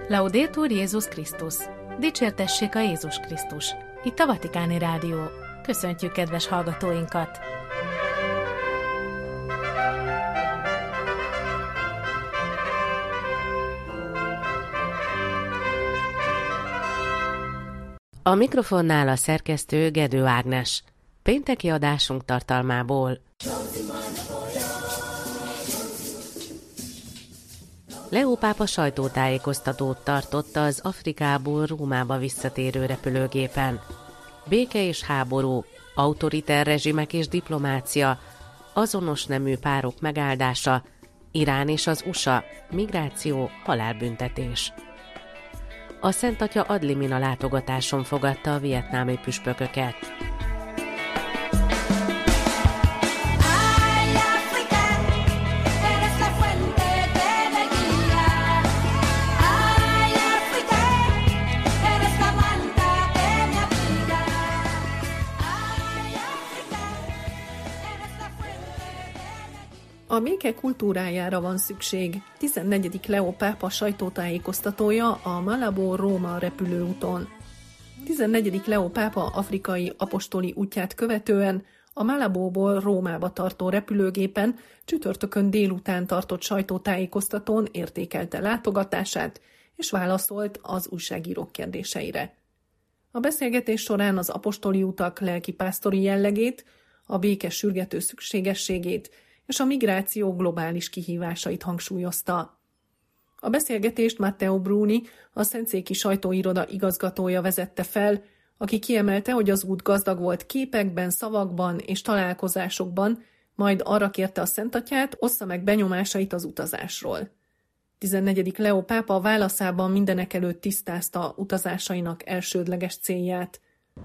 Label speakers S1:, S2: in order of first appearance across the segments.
S1: Laudetur Jesus Christus! Dicsértessék a Jézus Krisztus! Itt a Vatikáni Rádió. Köszöntjük kedves hallgatóinkat! A mikrofonnál a szerkesztő Gedő Ágnes. Pénteki adásunk tartalmából. Leó pápa sajtótájékoztatót tartott az Afrikából Rómába visszatérő repülőgépen. Béke és háború, autoriter rezsimek és diplomácia, azonos nemű párok megáldása, Irán és az USA, migráció, halálbüntetés. A Szent Atya ad limina látogatáson fogadta a vietnámi püspököket.
S2: A béke kultúrájára van szükség. 14. Leó pápa sajtótájékoztatója a Malabo-Róma repülőúton. 14. Leó pápa afrikai apostoli útját követően a Malabóból Rómába tartó repülőgépen csütörtökön délután tartott sajtótájékoztatón értékelte látogatását, és válaszolt az újságírók kérdéseire. A beszélgetés során az apostoli utak lelkipásztori jellegét, a béke sürgető szükségességét és a migráció globális kihívásait hangsúlyozta. A beszélgetést Matteo Bruni, a Szentszéki Sajtóiroda igazgatója vezette fel, aki kiemelte, hogy az út gazdag volt képekben, szavakban és találkozásokban, majd arra kérte a Szent Atyát, ossza meg benyomásait az utazásról. 14. Leó pápa a válaszában mindenekelőtt tisztázta utazásainak elsődleges célját.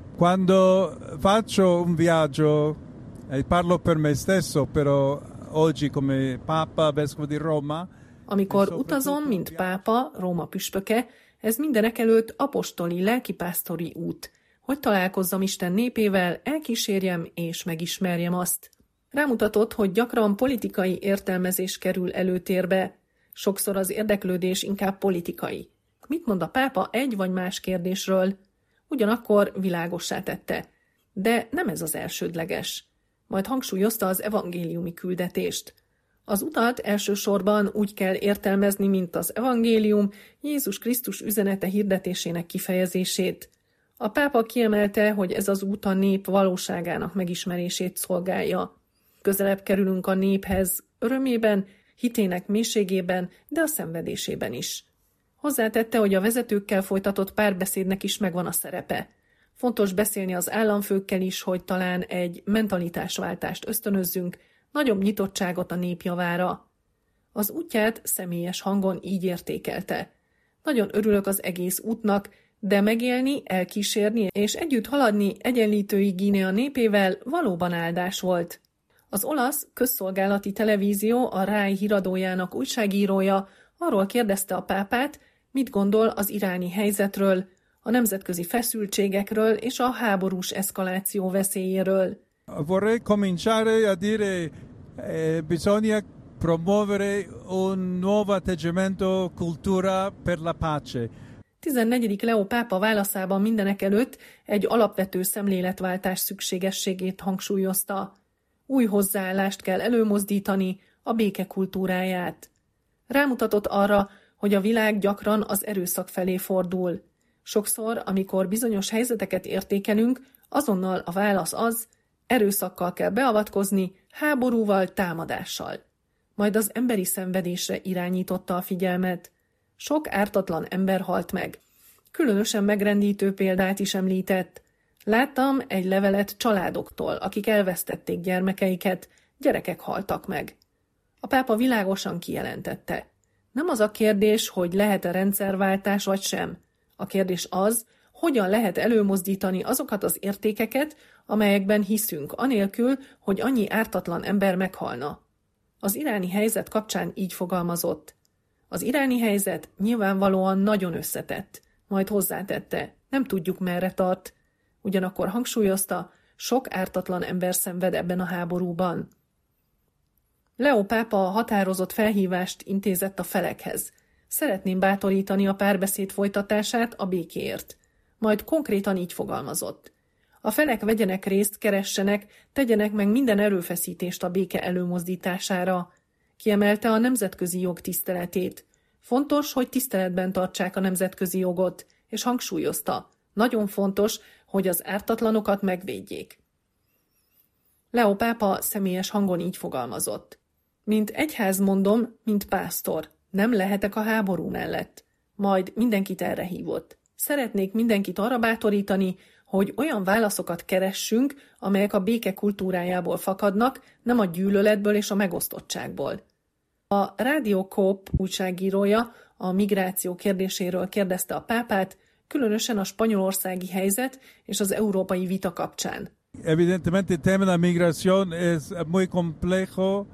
S3: Quando faccio un viaggio, e parlo per me stesso, però oggi come Papa, Vescovo di Roma.
S2: Amikor utazom, mint pápa, Róma püspöke, ez mindenekelőtt apostoli, lelkipásztori út, hogy találkozzam Isten népével, elkísérjem és megismerjem azt. Rámutatott, hogy gyakran politikai értelmezés kerül előtérbe, sokszor az érdeklődés inkább politikai. Mit mond a pápa egy vagy más kérdésről? Ugyanakkor világossá tette. De nem ez az elsődleges. Majd hangsúlyozta az evangéliumi küldetést. Az utat elsősorban úgy kell értelmezni, mint az evangélium, Jézus Krisztus üzenete hirdetésének kifejezését. A pápa kiemelte, hogy ez az út a nép valóságának megismerését szolgálja. Közelebb kerülünk a néphez, örömében, hitének mélységében, de a szenvedésében is. Hozzátette, hogy a vezetőkkel folytatott párbeszédnek is megvan a szerepe. Fontos beszélni az államfőkkel is, hogy talán egy mentalitásváltást ösztönözzünk, nagyobb nyitottságot a nép javára. Az útját személyes hangon így értékelte. Nagyon örülök az egész útnak, de megélni, elkísérni és együtt haladni Egyenlítői Guinea népével valóban áldás volt. Az olasz közszolgálati televízió a RAI híradójának újságírója arról kérdezte a pápát, mit gondol az iráni helyzetről, a nemzetközi feszültségekről és a háborús eszkaláció veszélyéről.
S3: Vorrei cominciare a dire bisogna promuovere un nuovo atteggiamento cultura per la pace.
S2: 14. Leó pápa válaszában mindenekelőtt egy alapvető szemléletváltás szükségességét hangsúlyozta. Új hozzáállást kell előmozdítani, a béke kultúráját. Rámutatott arra, hogy a világ gyakran az erőszak felé fordul. Sokszor, amikor bizonyos helyzeteket értékelünk, azonnal a válasz az, erőszakkal kell beavatkozni, háborúval, támadással. Majd az emberi szenvedésre irányította a figyelmet. Sok ártatlan ember halt meg. Különösen megrendítő példát is említett. Láttam egy levelet családoktól, akik elvesztették gyermekeiket, gyerekek haltak meg. A pápa világosan kijelentette. Nem az a kérdés, hogy lehet-e rendszerváltás vagy sem. A kérdés az, hogyan lehet előmozdítani azokat az értékeket, amelyekben hiszünk, anélkül, hogy annyi ártatlan ember meghalna. Az iráni helyzet kapcsán így fogalmazott. Az iráni helyzet nyilvánvalóan nagyon összetett, majd hozzátette, nem tudjuk merre tart. Ugyanakkor hangsúlyozta, sok ártatlan ember szenved ebben a háborúban. Leó pápa határozott felhívást intézett a felekhez. Szeretném bátorítani a párbeszéd folytatását a békéért. Majd konkrétan így fogalmazott. A felek vegyenek részt, keressenek, tegyenek meg minden erőfeszítést a béke előmozdítására. Kiemelte a nemzetközi jog tiszteletét. Fontos, hogy tiszteletben tartsák a nemzetközi jogot, és hangsúlyozta, nagyon fontos, hogy az ártatlanokat megvédjék. Leo pápa személyes hangon így fogalmazott. Mint egyház mondom, mint pásztor, nem lehetek a háború mellett. Majd mindenkit erre hívott. Szeretnék mindenkit arra bátorítani, hogy olyan válaszokat keressünk, amelyek a béke kultúrájából fakadnak, nem a gyűlöletből és a megosztottságból. A Radio Coop újságírója a migráció kérdéséről kérdezte a pápát, különösen a spanyolországi helyzet és az európai vita kapcsán.
S3: Evidentemente el tema de la migración es muy complejo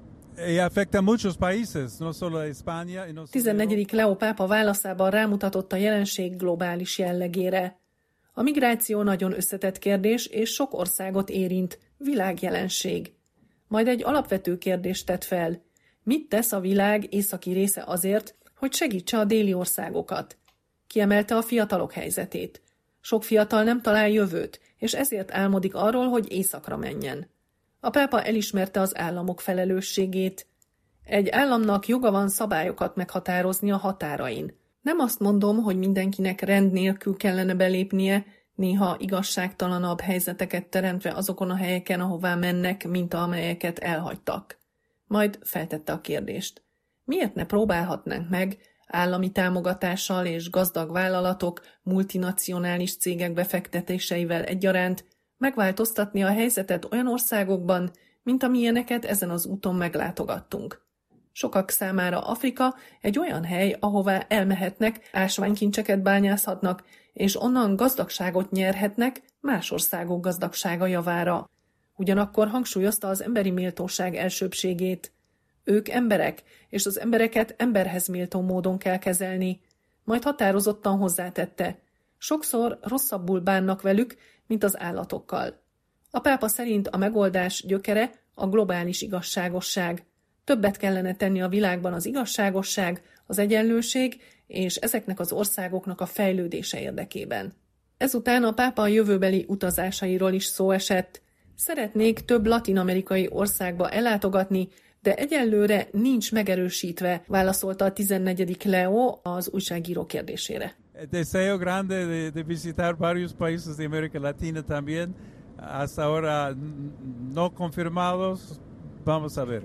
S3: y afecta a muchos países, no solo a España.
S2: 14. Leo pápa válaszában rámutatott a jelenség globális jellegére. A migráció nagyon összetett kérdés, és sok országot érint, világjelenség. Majd egy alapvető kérdést tett fel. Mit tesz a világ északi része azért, hogy segítse a déli országokat? Kiemelte a fiatalok helyzetét. Sok fiatal nem talál jövőt, és ezért álmodik arról, hogy északra menjen. A pápa elismerte az államok felelősségét. Egy államnak joga van szabályokat meghatározni a határain. Nem azt mondom, hogy mindenkinek rend nélkül kellene belépnie, néha igazságtalanabb helyzeteket teremtve azokon a helyeken, ahová mennek, mint amelyeket elhagytak. Majd feltette a kérdést. Miért ne próbálhatnánk meg állami támogatással és gazdag vállalatok, multinacionális cégek befektetéseivel egyaránt megváltoztatni a helyzetet olyan országokban, mint amilyeneket ezen az úton meglátogattunk. Sokak számára Afrika egy olyan hely, ahová elmehetnek, ásványkincseket bányászhatnak, és onnan gazdagságot nyerhetnek más országok gazdagsága javára. Ugyanakkor hangsúlyozta az emberi méltóság elsőbbségét. Ők emberek, és az embereket emberhez méltó módon kell kezelni. Majd határozottan hozzátette. Sokszor rosszabbul bánnak velük, mint az állatokkal. A pápa szerint a megoldás gyökere a globális igazságosság. Többet kellene tenni a világban az igazságosság, az egyenlőség és ezeknek az országoknak a fejlődése érdekében. Ezután a pápa jövőbeli utazásairól is szó esett. Szeretnék több latin-amerikai országba ellátogatni, de egyelőre nincs megerősítve, válaszolta a 14. Leo az újságíró kérdésére.
S3: Deseo grande de visitar varios países de América Latina también. Hasta ahora no confirmados. Vamos a ver.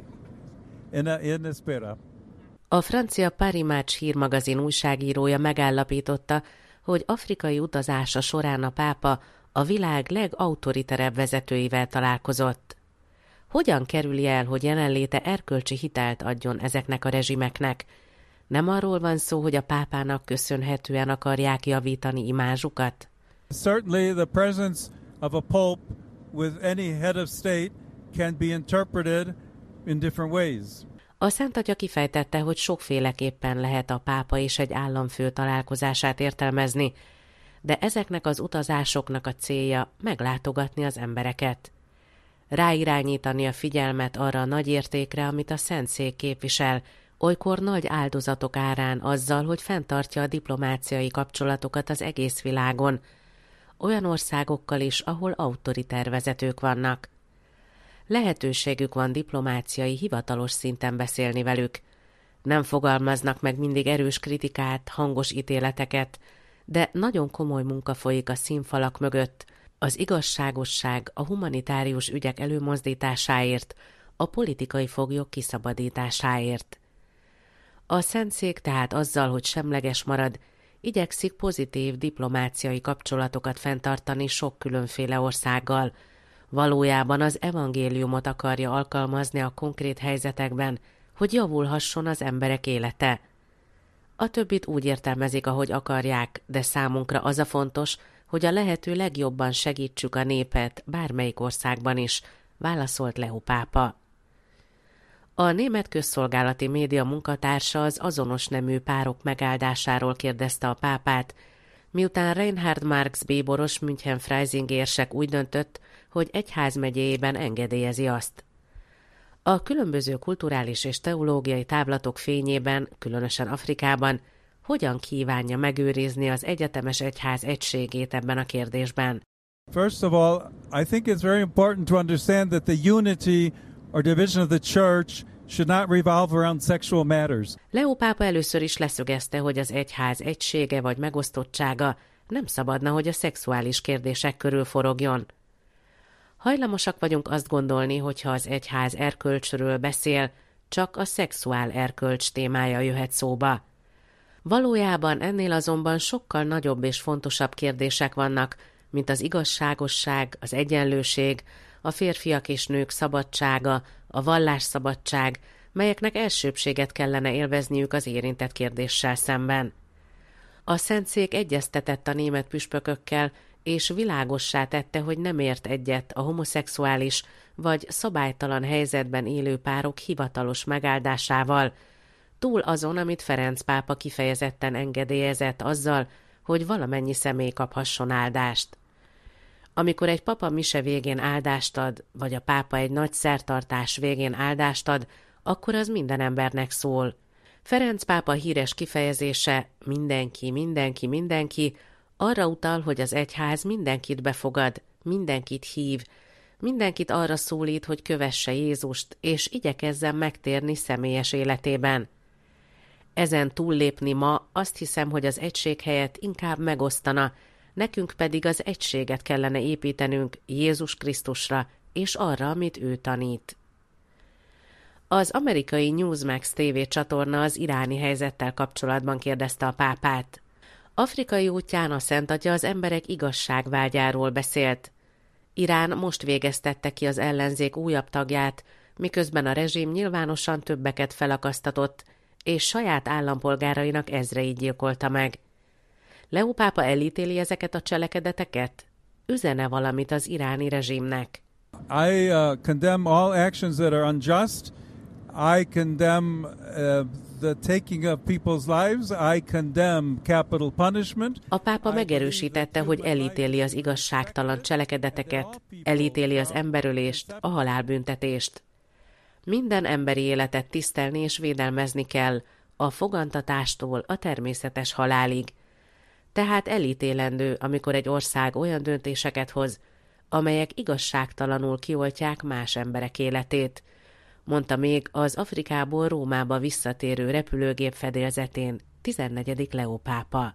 S3: En espera.
S1: A francia Paris Match hírmagazin újságírója megállapította, hogy afrikai utazása során a pápa a világ legautoriterebb vezetőivel találkozott. Hogyan kerüli el, hogy jelenléte erkölcsi hitelt adjon ezeknek a rezsimeknek? Nem arról van szó, hogy a pápának köszönhetően akarják javítani imázsukat?
S3: Certainly the presence of a pope with any head of state can be interpreted in different ways.
S1: A Szent Atya kifejtette, hogy sokféleképpen lehet a pápa és egy államfő találkozását értelmezni, de ezeknek az utazásoknak a célja meglátogatni az embereket. Ráirányítani a figyelmet arra a nagy értékre, amit a Szentszék képvisel, olykor nagy áldozatok árán azzal, hogy fenntartja a diplomáciai kapcsolatokat az egész világon, olyan országokkal is, ahol autoriter vezetők vannak. Lehetőségük van diplomáciai hivatalos szinten beszélni velük. Nem fogalmaznak meg mindig erős kritikát, hangos ítéleteket, de nagyon komoly munka folyik a színfalak mögött, az igazságosság, a humanitárius ügyek előmozdításáért, a politikai foglyok kiszabadításáért. A Szentszék tehát azzal, hogy semleges marad, igyekszik pozitív diplomáciai kapcsolatokat fenntartani sok különféle országgal. Valójában az evangéliumot akarja alkalmazni a konkrét helyzetekben, hogy javulhasson az emberek élete. A többit úgy értelmezik, ahogy akarják, de számunkra az a fontos, hogy a lehető legjobban segítsük a népet bármelyik országban is, válaszolt Leo pápa. A német közszolgálati média munkatársa az azonos nemű párok megáldásáról kérdezte a pápát, miután Reinhard Marx bíboros München-Freising érsek úgy döntött, hogy egyházmegyéjében engedélyezi azt. A különböző kulturális és teológiai távlatok fényében, különösen Afrikában, hogyan kívánja megőrizni az egyetemes egyház egységét ebben a kérdésben?
S3: First of all, I think it's very important to understand that the unity or division of the church should not revolve around sexual matters.
S1: Leó pápa először is leszögezte, hogy az egyház egysége vagy megosztottsága nem szabadna, hogy a szexuális kérdések körül forogjon. Hajlamosak vagyunk azt gondolni, hogy ha az egyház erkölcsről beszél, csak a szexuál erkölcs témája jöhet szóba. Valójában ennél azonban sokkal nagyobb és fontosabb kérdések vannak, mint az igazságosság, az egyenlőség, a férfiak és nők szabadsága, a vallásszabadság, melyeknek elsőbbséget kellene élvezniük az érintett kérdéssel szemben. A Szentszék egyeztetett a német püspökökkel, és világossá tette, hogy nem ért egyet a homoszexuális vagy szabálytalan helyzetben élő párok hivatalos megáldásával, túl azon, amit Ferenc pápa kifejezetten engedélyezett azzal, hogy valamennyi személy kaphasson áldást. Amikor egy papa mise végén áldást ad, vagy a pápa egy nagy szertartás végén áldást ad, akkor az minden embernek szól. Ferenc pápa híres kifejezése mindenki, mindenki, mindenki arra utal, hogy az egyház mindenkit befogad, mindenkit hív, mindenkit arra szólít, hogy kövesse Jézust, és igyekezzen megtérni személyes életében. Ezen túllépni ma azt hiszem, hogy az egység helyett inkább megosztana, nekünk pedig az egységet kellene építenünk Jézus Krisztusra és arra, amit ő tanít. Az amerikai Newsmax TV csatorna az iráni helyzettel kapcsolatban kérdezte a pápát. Afrikai útján a Szent Atya az emberek igazságvágyáról beszélt. Irán most végeztette ki az ellenzék újabb tagját, miközben a rezsim nyilvánosan többeket felakasztatott, és saját állampolgárainak ezreit gyilkolta meg. Leó pápa elítéli ezeket a cselekedeteket? Üzene valamit az iráni rezsimnek?
S3: I condemn all actions that are unjust. I condemn the taking of people's lives. I condemn capital punishment.
S1: A pápa megerősítette, hogy elítéli az igazságtalan cselekedeteket, elítéli az emberölést, a halálbüntetést. Minden emberi életet tisztelni és védelmezni kell, a fogantatástól a természetes halálig. Tehát elítélendő, amikor egy ország olyan döntéseket hoz, amelyek igazságtalanul kioltják más emberek életét, mondta még az Afrikából Rómába visszatérő repülőgép fedélzetén 14. Leó pápa.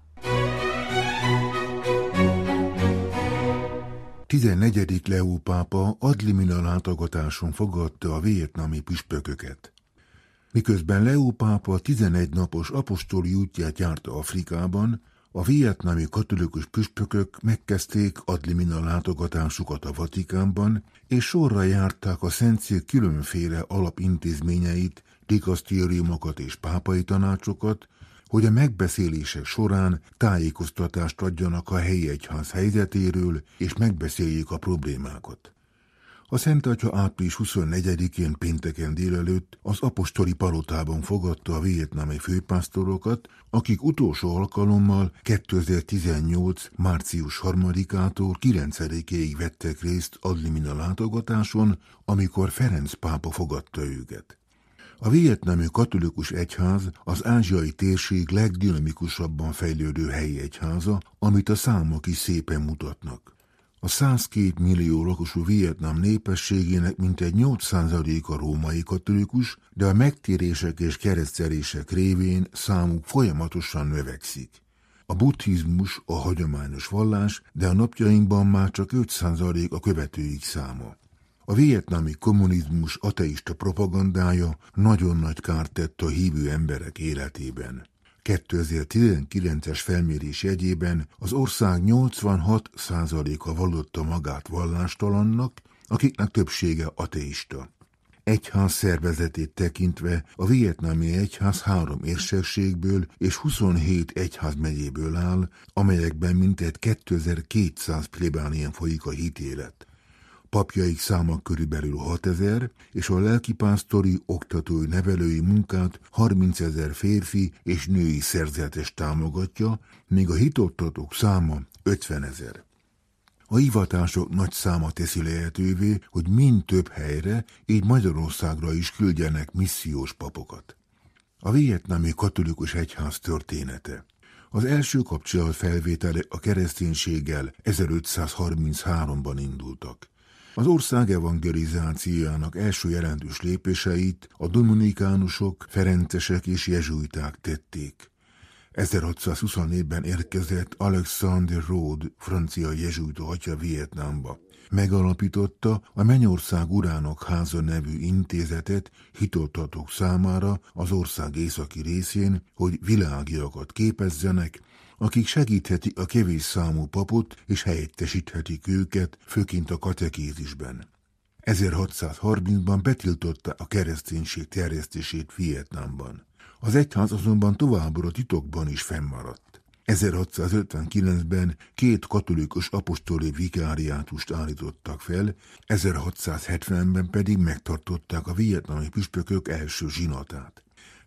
S4: 14. Leó pápa ad limina látogatáson fogadta a vietnami püspököket. Miközben Leó pápa 11 napos apostoli útját járta Afrikában, a vietnami katolikus püspökök megkezdték ad limina látogatásukat a Vatikánban, és sorra járták a Szentszék különféle alapintézményeit, dikasztériumokat és pápai tanácsokat, hogy a megbeszélések során tájékoztatást adjanak a helyi egyház helyzetéről, és megbeszéljék a problémákat. A Szent Atya április 24-én pénteken délelőtt az apostoli palotában fogadta a vietnami főpásztorokat, akik utolsó alkalommal 2018. március 3-ától 9-ig vettek részt ad limina látogatáson, amikor Ferenc pápa fogadta őket. A vietnami katolikus egyház az ázsiai térség legdinamikusabban fejlődő helyi egyháza, amit a számok is szépen mutatnak. A 102 millió lakosú Vietnám népességének mintegy 8%-a római katolikus, de a megtérések és keresztelések révén számuk folyamatosan növekszik. A buddhizmus a hagyományos vallás, de a napjainkban már csak 5% a követőik száma. A vietnámi kommunizmus ateista propagandája nagyon nagy kárt tett a hívő emberek életében. 2019-es felmérés jegyében az ország 86%-a vallotta magát vallástalannak, akiknek többsége ateista. Egyház szervezetét tekintve a vietnámi egyház 3 érsekségből és 27 egyházmegyéből áll, amelyekben mintegy 2200 plébánien folyik a hitélet. Papjaik száma körülbelül 6000, és a lelkipásztori, oktatói, nevelői munkát 30 000 férfi és női szerzetes támogatja, míg a hitoktatók száma 50 000. A hivatások nagy száma teszi lehetővé, hogy mind több helyre, így Magyarországra is küldjenek missziós papokat. A vietnámi katolikus egyház története. Az első kapcsolatfelvétele a kereszténységgel 1533-ban indultak. Az ország evangelizációjának első jelentős lépéseit a dominikánusok, ferencesek és jezsuiták tették. 1624-ben érkezett Alexander Rode, francia jezsuita atya Vietnámba. Megalapította a Mennyország Urának Háza nevű intézetet hitoltatók számára az ország északi részén, hogy világiakat képezzenek, akik segíthetik a kevés számú papot és helyettesíthetik őket, főként a katekézisben. 1630-ban betiltotta a kereszténység terjesztését Vietnámban. Az egyház azonban továbbra titokban is fennmaradt. 1659-ben 2 katolikus apostoli vikáriátust állítottak fel, 1670-ben pedig megtartották a vietnami püspökök első zsinatát.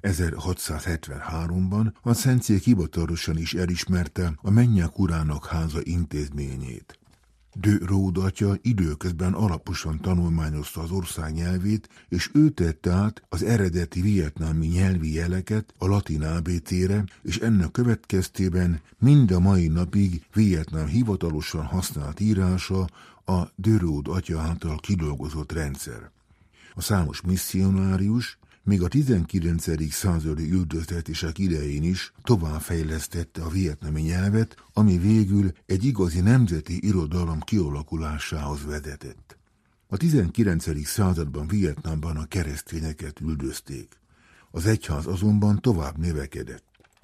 S4: 1673-ban a szentszék hivatalosan is elismerte a Mennyek Urának Háza intézményét. De Rode atya időközben alaposan tanulmányozta az ország nyelvét, és ő tette át az eredeti vietnámi nyelvi jeleket a latin ABC-re, és ennek következtében mind a mai napig Vietnám hivatalosan használt írása a De Rode atya által kidolgozott rendszer. A számos misszionárius még a 19. századi üldöztetések idején is továbbfejlesztette a vietnami nyelvet, ami végül egy igazi nemzeti irodalom kialakulásához vezetett. A 19. században Vietnámban a keresztényeket üldözték. Az egyház azonban tovább növekedett.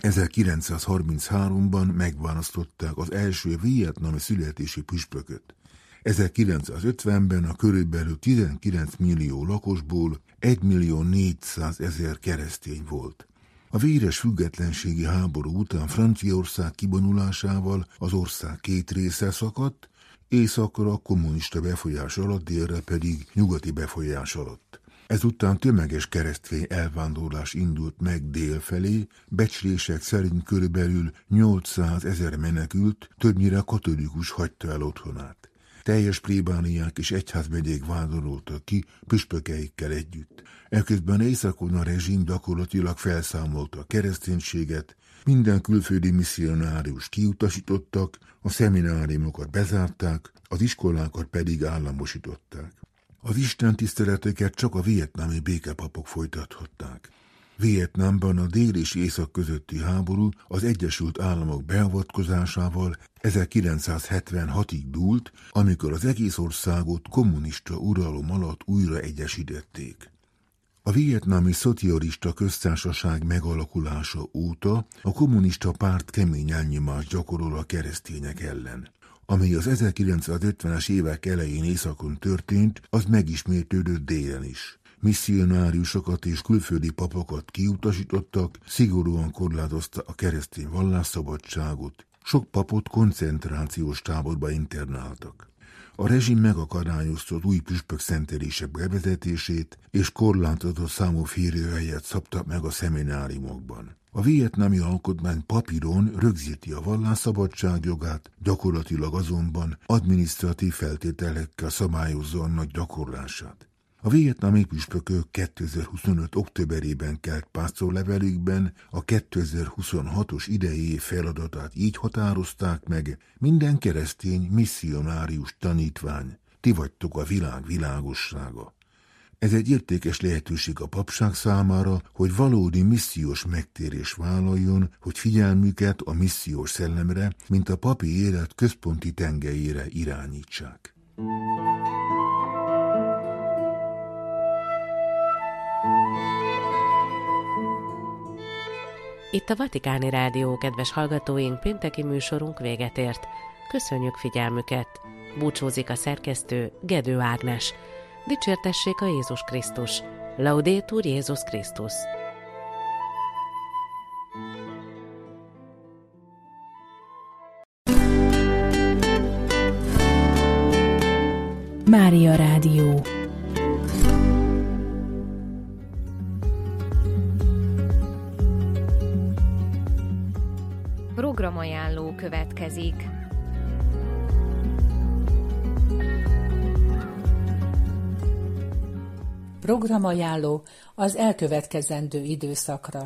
S4: 1933-ban megválasztották az első vietnami születési püspököt. 1950-ben a körülbelül 19 millió lakosból 1.400.000 keresztény volt. A véres függetlenségi háború után Franciaország kibonulásával az ország 2 része szakadt, északra kommunista befolyás alatt, délre pedig nyugati befolyás alatt. Ezután tömeges keresztény elvándorlás indult meg dél felé, becslések szerint körülbelül 800.000 menekült, többnyire katolikus hagyta el otthonát. Teljes plébániák és egyházmegyék vándoroltak ki püspökeikkel együtt. Eközben északon a rezsim gyakorlatilag felszámolta a kereszténységet, minden külföldi misszionáriust kiutasítottak, a szemináriumokat bezárták, az iskolákat pedig államosították. Az istentiszteleteket csak a vietnámi békepapok folytathatták. Vietnámban a dél és észak közötti háború az Egyesült Államok beavatkozásával 1976-ig dúlt, amikor az egész országot kommunista uralom alatt újra egyesítették. A vietnámi szocialista köztársaság megalakulása óta a kommunista párt kemény elnyomást gyakorol a keresztények ellen. Ami az 1950-es évek elején északon történt, az megismétlődött délen is. Misszionáriusokat és külföldi papokat kiutasítottak, szigorúan korlátozta a keresztény vallásszabadságot, sok papot koncentrációs táborba internáltak. A rezsim megakadályozta az új püspök szentelések bevezetését, és korlátozott számú férőhelyet szabtak meg a szemináriumokban. A vietnámi alkotmány papíron rögzíti a vallásszabadság jogát, gyakorlatilag azonban adminisztratív feltételekkel szabályozza annak gyakorlását. A vietnámi püspökök 2025. októberében kelt pásztorlevelükben a 2026-os idei év feladatát így határozták meg: minden keresztény misszionárius tanítvány, ti vagytok a világ világossága. Ez egy értékes lehetőség a papság számára, hogy valódi missziós megtérés vállaljon, hogy figyelmüket a missziós szellemre, mint a papi élet központi tengelyére irányítsák.
S1: Itt a Vatikáni Rádió, kedves hallgatóink, pénteki műsorunk véget ért. Köszönjük figyelmüket! Búcsúzik a szerkesztő, Gedő Ágnes. Dicsértessék a Jézus Krisztus! Laudetur Jézus Krisztus!
S5: Mária Rádió. Programajánló következik. Programajánló az elkövetkezendő időszakra.